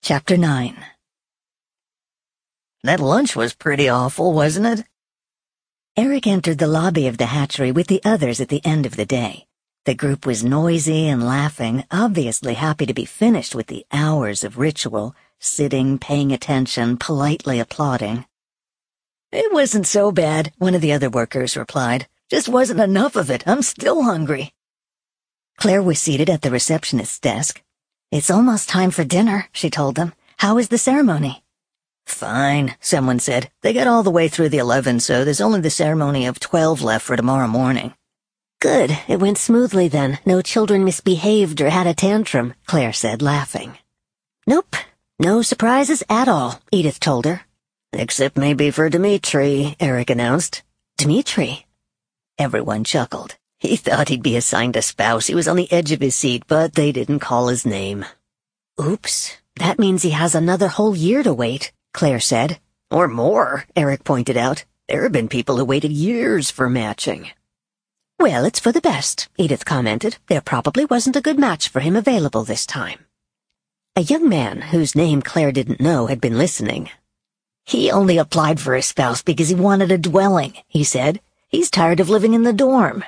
Chapter 9. That lunch was pretty awful, wasn't it? Eric entered the lobby of the hatchery with the others at the end of the day. The group was noisy and laughing, obviously happy to be finished with the hours of ritual, sitting, paying attention, politely applauding. "It wasn't so bad," one of the other workers replied. "Just wasn't enough of it. I'm still hungry." Claire was seated at the receptionist's desk. "It's almost time for dinner," she told them. "How was the ceremony?" "Fine," someone said. "They got all the way through the 11, so there's only the ceremony of 12 left for tomorrow morning." "Good. It went smoothly then. No children misbehaved or had a tantrum," Claire said, laughing. "Nope. No surprises at all," Edith told her. "Except maybe for Dimitri," Eric announced. "Dimitri?" Everyone chuckled. He thought he'd be assigned a spouse. He was on the edge of his seat, but they didn't call his name. "Oops, that means he has another whole year to wait," Claire said. "Or more," Eric pointed out. "There have been people who waited years for matching." "Well, it's for the best," Edith commented. "There probably wasn't a good match for him available this time." A young man, whose name Claire didn't know, had been listening. "He only applied for a spouse because he wanted a dwelling," he said. "He's tired of living in the dorm."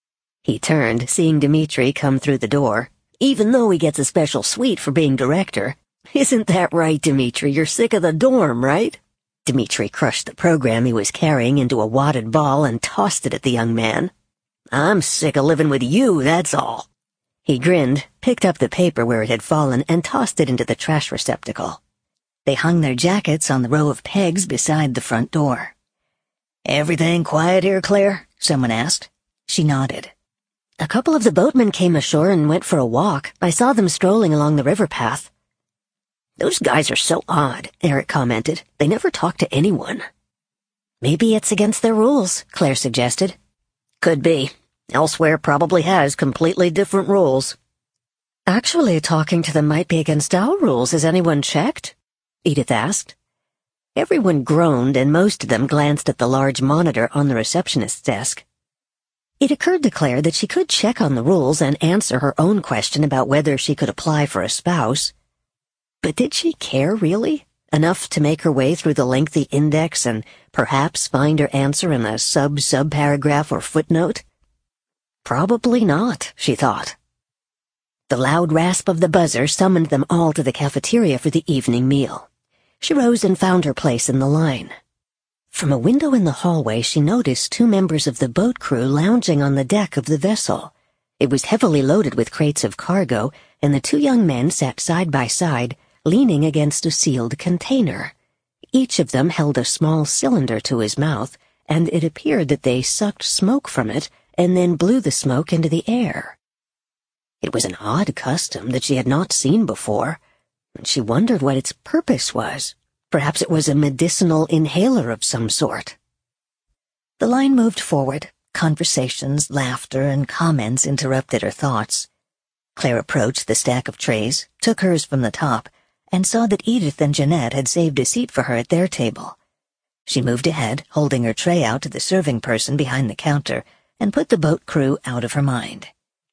He turned, seeing Dimitri come through the door. "Even though he gets a special suite for being director. Isn't that right, Dimitri? You're sick of the dorm, right?" Dimitri crushed the program he was carrying into a wadded ball and tossed it at the young man. "I'm sick of living with you, that's all." He grinned, picked up the paper where it had fallen, and tossed it into the trash receptacle. They hung their jackets on the row of pegs beside the front door. "Everything quiet here, Claire?" someone asked. She nodded. "A couple of the boatmen came ashore and went for a walk. I saw them strolling along the river path." "Those guys are so odd," Eric commented. "They never talk to anyone." "Maybe it's against their rules," Claire suggested. "Could be. Elsewhere probably has completely different rules." "Actually, talking to them might be against our rules. Has anyone checked?" Edith asked. Everyone groaned, and most of them glanced at the large monitor on the receptionist's desk. It occurred to Claire that she could check on the rules and answer her own question about whether she could apply for a spouse. But did she care, really? Enough to make her way through the lengthy index and perhaps find her answer in a sub-paragraph or footnote? Probably not, she thought. The loud rasp of the buzzer summoned them all to the cafeteria for the evening meal. She rose and found her place in the line. From a window in the hallway, she noticed two members of the boat crew lounging on the deck of the vessel. It was heavily loaded with crates of cargo, and the two young men sat side by side, leaning against a sealed container. Each of them held a small cylinder to his mouth, and it appeared that they sucked smoke from it and then blew the smoke into the air. It was an odd custom that she had not seen before, and she wondered what its purpose was. Perhaps it was a medicinal inhaler of some sort. The line moved forward. Conversations, laughter, and comments interrupted her thoughts. Claire approached the stack of trays, took hers from the top, and saw that Edith and Jeanette had saved a seat for her at their table. She moved ahead, holding her tray out to the serving person behind the counter, and put the boat crew out of her mind.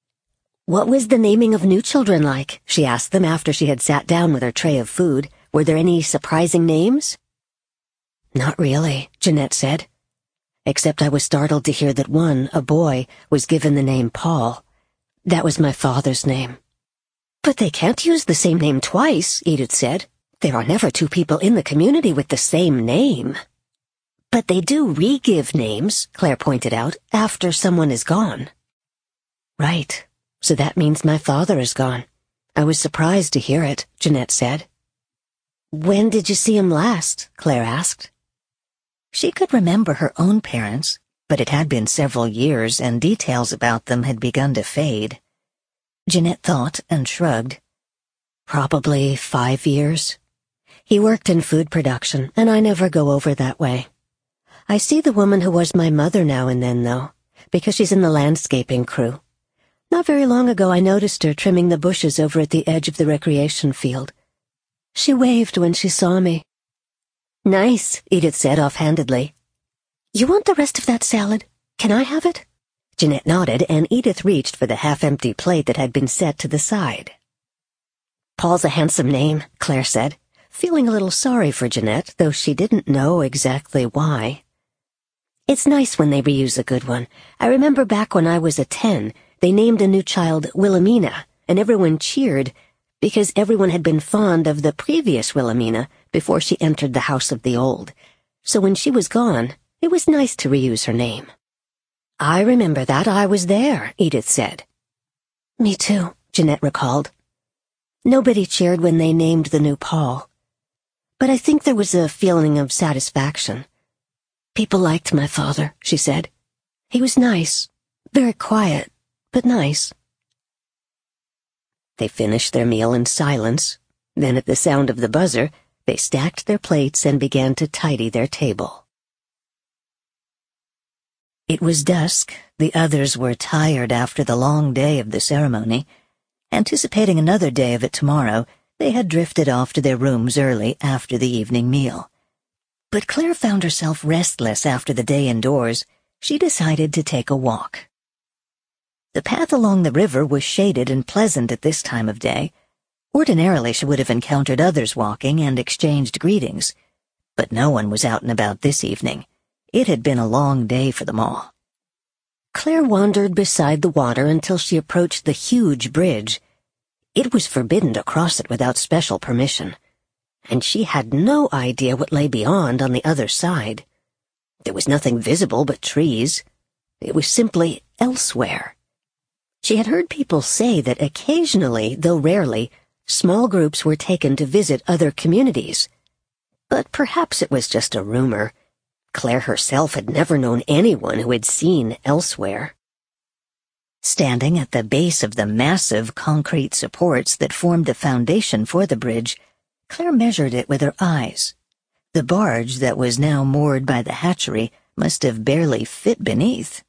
"What was the naming of new children like?" she asked them after she had sat down with her tray of food. "Were there any surprising names?" "Not really," Jeanette said. "Except I was startled to hear that one, a boy, was given the name Paul. That was my father's name." "But they can't use the same name twice," Edith said. "There are never two people in the community with the same name." "But they do re-give names," Claire pointed out, "after someone is gone." "Right. So that means my father is gone. I was surprised to hear it," Jeanette said. "When did you see him last?" Claire asked. She could remember her own parents, but it had been several years, and details about them had begun to fade. Jeanette thought and shrugged. "Probably 5 years. He worked in food production, and I never go over that way. I see the woman who was my mother now and then, though, because she's in the landscaping crew. Not very long ago I noticed her trimming the bushes over at the edge of the recreation field. She waved when she saw me." "Nice," Edith said offhandedly. "You want the rest of that salad? Can I have it?" Jeanette nodded, and Edith reached for the half-empty plate that had been set to the side. Paul's a handsome name, Claire said, feeling a little sorry for Jeanette, though she didn't know exactly why. It's nice when they reuse a good one. I remember back when I was 10, they named a new child Wilhelmina, and everyone cheered because everyone had been fond of the previous Wilhelmina before she entered the house of the old. So when she was gone, it was nice to reuse her name. I remember that. I was there, Edith said. Me too, Jeanette recalled. Nobody cheered when they named the new Paul. But I think there was a feeling of satisfaction. People liked my father, she said. He was nice, very quiet, but nice. They finished their meal in silence. Then at the sound of the buzzer, they stacked their plates and began to tidy their table. It was dusk. The others were tired after the long day of the ceremony. Anticipating another day of it tomorrow, they had drifted off to their rooms early after the evening meal. But Claire found herself restless after the day indoors. She decided to take a walk. The path along the river was shaded and pleasant at this time of day. Ordinarily she would have encountered others walking and exchanged greetings. But no one was out and about this evening. It had been a long day for them all. Claire wandered beside the water until she approached the huge bridge. It was forbidden to cross it without special permission, and she had no idea what lay beyond on the other side. There was nothing visible but trees. It was simply elsewhere. She had heard people say that occasionally, though rarely, small groups were taken to visit other communities. But perhaps it was just a rumor. Claire herself had never known anyone who had seen elsewhere. Standing at the base of the massive concrete supports that formed the foundation for the bridge, Claire measured it with her eyes. The barge that was now moored by the hatchery must have barely fit beneath.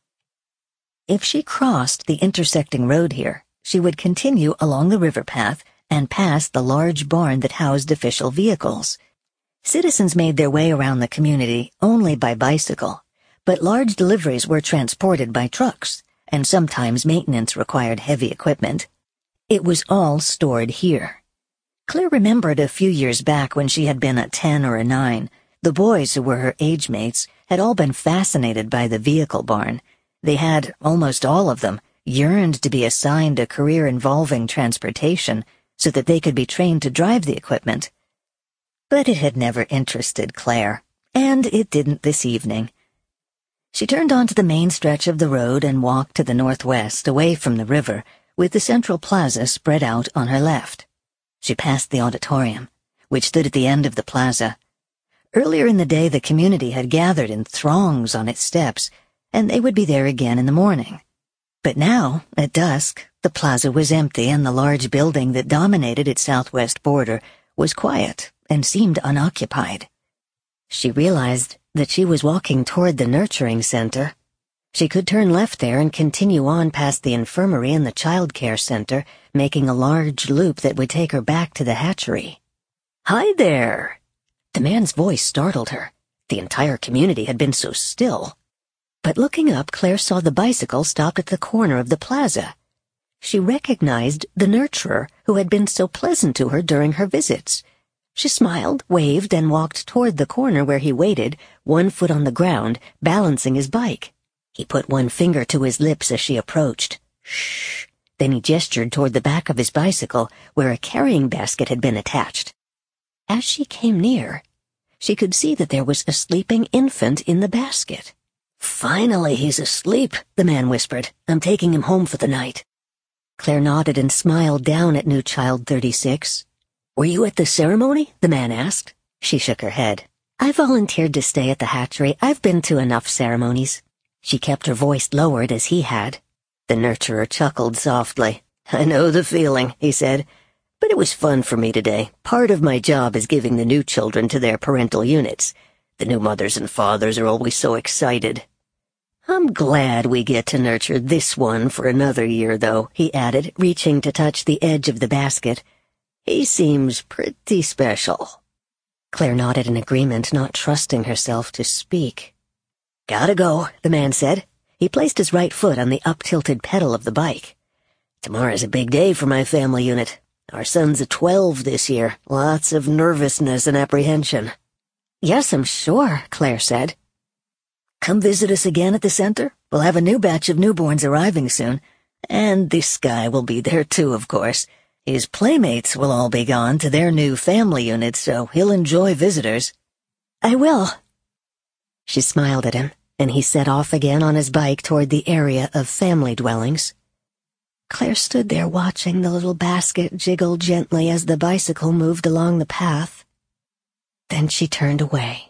If she crossed the intersecting road here, she would continue along the river path and past the large barn that housed official vehicles. Citizens made their way around the community only by bicycle, but large deliveries were transported by trucks, and sometimes maintenance required heavy equipment. It was all stored here. Claire remembered a few years back when she had been a 10 or a 9. The boys who were her age mates had all been fascinated by the vehicle barn. They had, almost all of them, yearned to be assigned a career involving transportation so that they could be trained to drive the equipment. But it had never interested Claire, and it didn't this evening. She turned onto the main stretch of the road and walked to the northwest, away from the river, with the central plaza spread out on her left. She passed the auditorium, which stood at the end of the plaza. Earlier in the day, the community had gathered in throngs on its steps, and they would be there again in the morning. But now, at dusk, the plaza was empty, and the large building that dominated its southwest border was quiet and seemed unoccupied. She realized that she was walking toward the nurturing center. She could turn left there and continue on past the infirmary and the child care center, making a large loop that would take her back to the hatchery. "Hi there!" The man's voice startled her. The entire community had been so still. But looking up, Claire saw the bicycle stopped at the corner of the plaza. She recognized the nurturer who had been so pleasant to her during her visits. She smiled, waved, and walked toward the corner where he waited, one foot on the ground, balancing his bike. He put one finger to his lips as she approached. Shh. Then he gestured toward the back of his bicycle, where a carrying basket had been attached. As she came near, she could see that there was a sleeping infant in the basket. "Finally, he's asleep," the man whispered. "I'm taking him home for the night." Claire nodded and smiled down at new child 36. "Were you at the ceremony?" the man asked. She shook her head. "I volunteered to stay at the hatchery. I've been to enough ceremonies." She kept her voice lowered as he had. The nurturer chuckled softly. "I know the feeling," he said. "But it was fun for me today. Part of my job is giving the new children to their parental units. The new mothers and fathers are always so excited." "I'm glad we get to nurture this one for another year, though," he added, reaching to touch the edge of the basket. "He seems pretty special." Claire nodded in agreement, not trusting herself to speak. "Gotta go," the man said. He placed his right foot on the up-tilted pedal of the bike. "Tomorrow's a big day for my family unit. Our son's 12 this year. Lots of nervousness and apprehension." "Yes, I'm sure," Claire said. "Come visit us again at the center. We'll have a new batch of newborns arriving soon. And this guy will be there too, of course. His playmates will all be gone to their new family units, so he'll enjoy visitors." "I will." She smiled at him, and he set off again on his bike toward the area of family dwellings. Claire stood there watching the little basket jiggle gently as the bicycle moved along the path. Then she turned away.